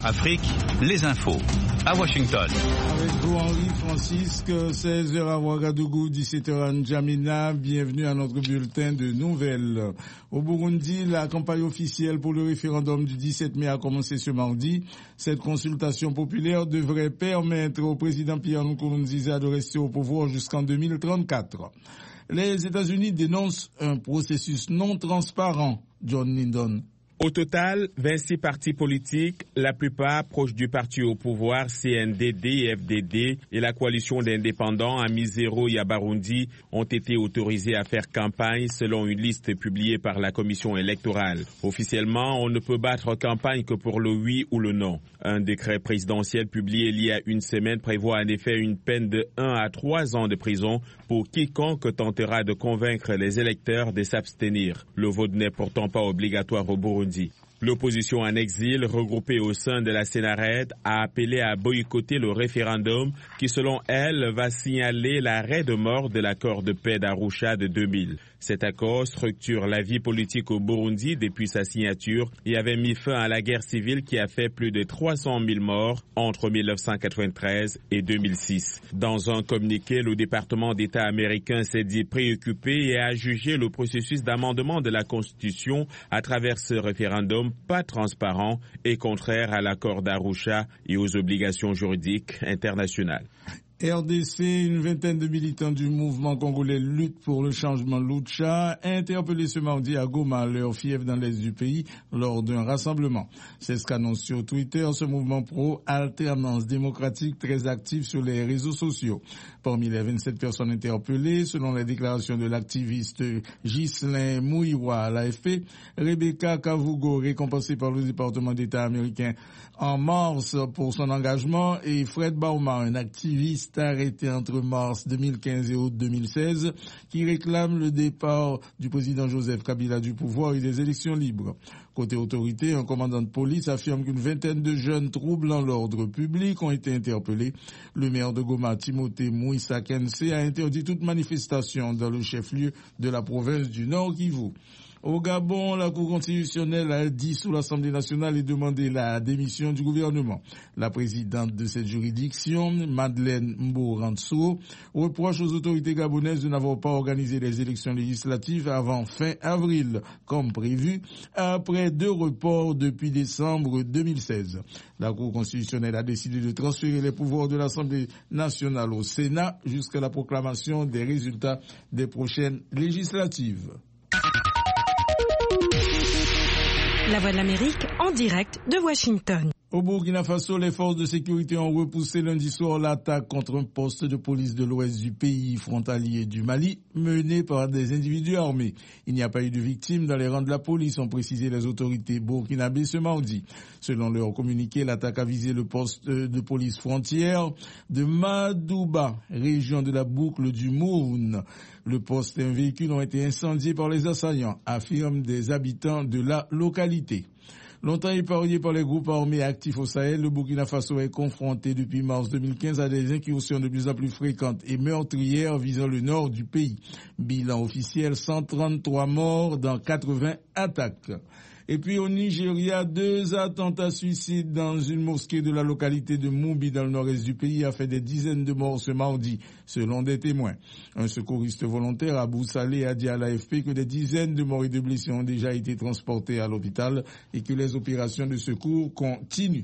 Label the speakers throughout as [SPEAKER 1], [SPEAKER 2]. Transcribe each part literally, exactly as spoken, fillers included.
[SPEAKER 1] Afrique, les infos, à Washington.
[SPEAKER 2] Avec vous, Henri Francisque, seize heures à Ouagadougou, dix-sept heures à N'Djamena. Bienvenue à notre bulletin de nouvelles. Au Burundi, la campagne officielle pour le référendum du dix-sept mai a commencé ce mardi. Cette consultation populaire devrait permettre au président Pierre Nkurunziza de rester au pouvoir jusqu'en deux mille trente-quatre. Les États-Unis dénoncent un processus non transparent. John Lindon.
[SPEAKER 3] Au total, vingt-six partis politiques, la plupart proches du parti au pouvoir C N D D et F D D et la coalition d'indépendants Amizero et Barundi ont été autorisés à faire campagne selon une liste publiée par la commission électorale. Officiellement, on ne peut battre campagne que pour le oui ou le non. Un décret présidentiel publié il y a une semaine prévoit en effet une peine de un à trois ans de prison pour quiconque tentera de convaincre les électeurs de s'abstenir. Le vote n'est pourtant pas obligatoire au Burundi. L'opposition en exil, regroupée au sein de la Sénarède, a appelé à boycotter le référendum qui, selon elle, va signaler l'arrêt de mort de l'accord de paix d'Arusha de deux mille. Cet accord structure la vie politique au Burundi depuis sa signature et avait mis fin à la guerre civile qui a fait plus de trois cent mille morts entre mille neuf cent quatre-vingt-treize et deux mille six. Dans un communiqué, le département d'État américain s'est dit préoccupé et a jugé le processus d'amendement de la Constitution à travers ce référendum pas transparent et contraire à l'accord d'Arusha et aux obligations juridiques internationales.
[SPEAKER 2] R D C, une vingtaine de militants du mouvement congolais Lutte pour le changement Lucha, interpellés ce mardi à Goma, leur fief dans l'est du pays, lors d'un rassemblement. C'est ce qu'annonce sur Twitter ce mouvement pro-alternance démocratique très actif sur les réseaux sociaux. Parmi les vingt-sept personnes interpellées, selon les déclarations de l'activiste Ghislain Mouiwa à l'A F P, Rebecca Kavugo, récompensée par le département d'État américain en mars pour son engagement, et Fred Bauma, un activiste arrêté entre mars deux mille quinze et août deux mille seize, qui réclame le départ du président Joseph Kabila du pouvoir et des élections libres. Côté autorité, un commandant de police affirme qu'une vingtaine de jeunes troublant l'ordre public ont été interpellés. Le maire de Goma, Timothée Mouissa Kense, a interdit toute manifestation dans le chef-lieu de la province du Nord Kivu. Au Gabon, la Cour constitutionnelle a dit sous l'Assemblée nationale et demandé la démission du gouvernement. La présidente de cette juridiction, Madeleine Mboranso, reproche aux autorités gabonaises de n'avoir pas organisé les élections législatives avant fin avril, comme prévu, après deux reports depuis décembre deux mille seize. La Cour constitutionnelle a décidé de transférer les pouvoirs de l'Assemblée nationale au Sénat jusqu'à la proclamation des résultats des prochaines législatives.
[SPEAKER 4] La Voix de l'Amérique en direct de Washington.
[SPEAKER 2] Au Burkina Faso, les forces de sécurité ont repoussé lundi soir l'attaque contre un poste de police de l'ouest du pays frontalier du Mali, mené par des individus armés. Il n'y a pas eu de victimes dans les rangs de la police, ont précisé les autorités burkinabées ce mardi. Selon leur communiqué, l'attaque a visé le poste de police frontière de Madouba, région de la boucle du Mourne. Le poste et un véhicule ont été incendiés par les assaillants, affirment des habitants de la localité. Longtemps épargné par les groupes armés actifs au Sahel, le Burkina Faso est confronté depuis mars deux mille quinze à des incursions de plus en plus fréquentes et meurtrières visant le nord du pays. Bilan officiel, cent trente-trois morts dans quatre-vingts attaques. Et puis au Nigeria, deux attentats suicides dans une mosquée de la localité de Mumbi dans le nord-est du pays a fait des dizaines de morts ce mardi, selon des témoins. Un secouriste volontaire, Abou Saleh, a dit à l'A F P que des dizaines de morts et de blessés ont déjà été transportés à l'hôpital et que les opérations de secours continuent.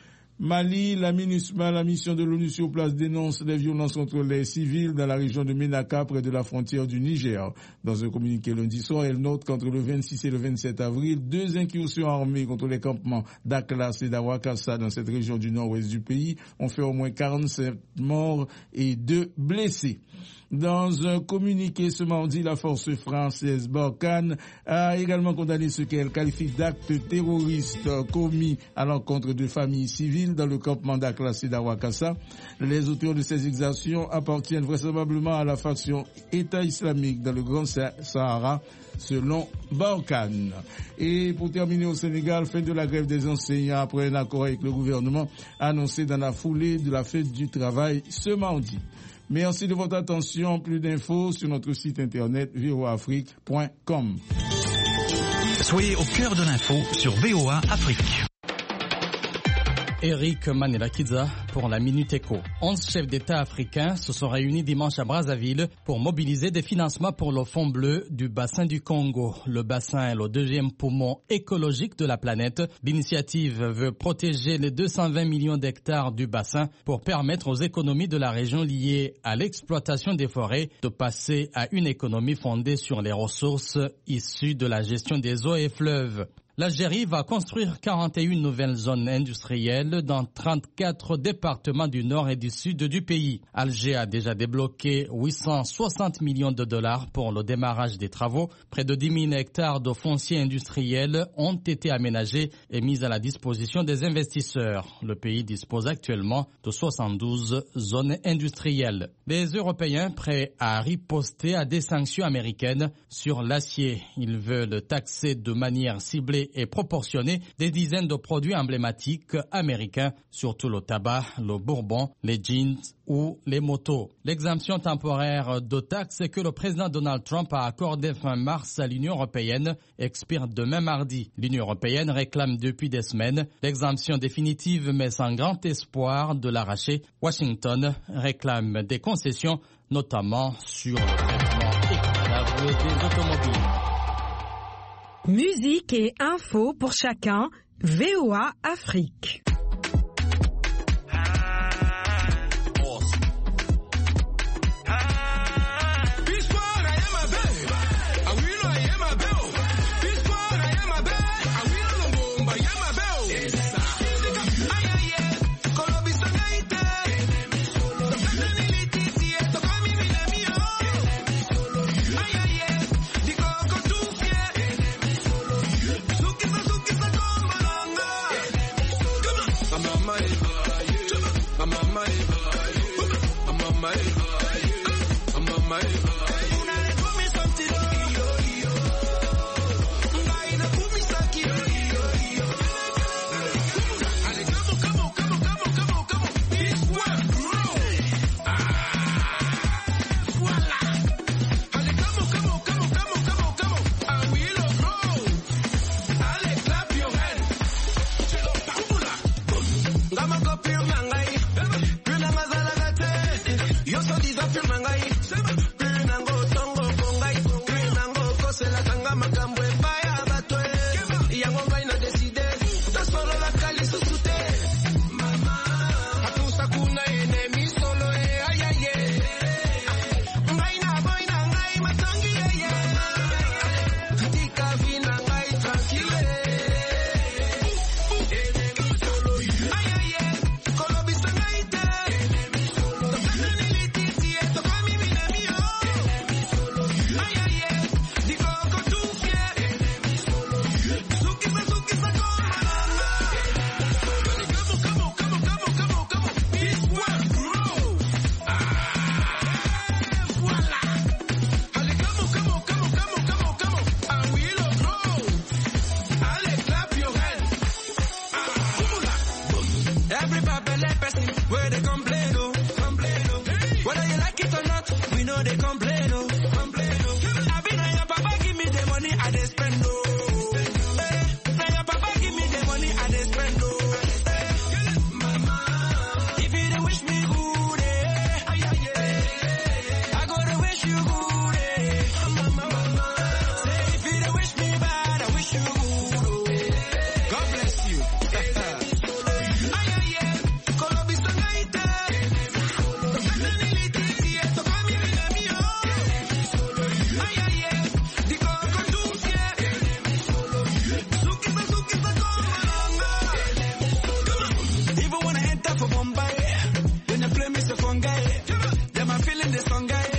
[SPEAKER 2] Mali, la MINUSMA, la mission de l'ONU sur place, dénonce les violences contre les civils dans la région de Ménaka, près de la frontière du Niger. Dans un communiqué lundi soir, elle note qu'entre le vingt-six et le vingt-sept avril, deux incursions armées contre les campements d'Aklas et d'Awakassa dans cette région du nord-ouest du pays ont fait au moins quarante-sept morts et deux blessés. Dans un communiqué ce mardi, la force française Barkhane a également condamné ce qu'elle qualifie d'actes terroristes commis à l'encontre de familles civiles dans le campement d'Aklas et d'Awakassa. Les auteurs de ces exactions appartiennent vraisemblablement à la faction État islamique dans le Grand Sahara, selon Barkhane. Et pour terminer au Sénégal, fin de la grève des enseignants après un accord avec le gouvernement annoncé dans la foulée de la fête du travail ce mardi. Merci de votre attention. Plus d'infos sur notre site internet v o a afrique point com.
[SPEAKER 1] Soyez au cœur de l'info sur V O A Afrique.
[SPEAKER 5] Eric Manelakiza pour la Minute Éco. Onze chefs d'État africains se sont réunis dimanche à Brazzaville pour mobiliser des financements pour le fonds bleu du bassin du Congo. Le bassin est le deuxième poumon écologique de la planète. L'initiative veut protéger les deux cent vingt millions d'hectares du bassin pour permettre aux économies de la région liées à l'exploitation des forêts de passer à une économie fondée sur les ressources issues de la gestion des eaux et fleuves. L'Algérie va construire quarante et une nouvelles zones industrielles dans trente-quatre départements du nord et du sud du pays. Alger a déjà débloqué huit cent soixante millions de dollars pour le démarrage des travaux. Près de dix mille hectares de foncier industriel ont été aménagés et mis à la disposition des investisseurs. Le pays dispose actuellement de soixante-douze zones industrielles. Les Européens prêts à riposter à des sanctions américaines sur l'acier. Ils veulent taxer de manière ciblée et proportionnée des dizaines de produits emblématiques américains, surtout le tabac, le bourbon, les jeans ou les motos. L'exemption temporaire de taxes que le président Donald Trump a accordée fin mars à l'Union européenne expire demain mardi. L'Union européenne réclame depuis des semaines l'exemption définitive mais sans grand espoir de l'arracher. Washington réclame des concessions, notamment sur le traitement équitable des automobiles.
[SPEAKER 4] Musique et info pour chacun, V O A Afrique.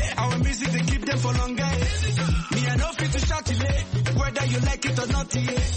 [SPEAKER 6] for longer. Me I know fit to shout it, whether you like it or not.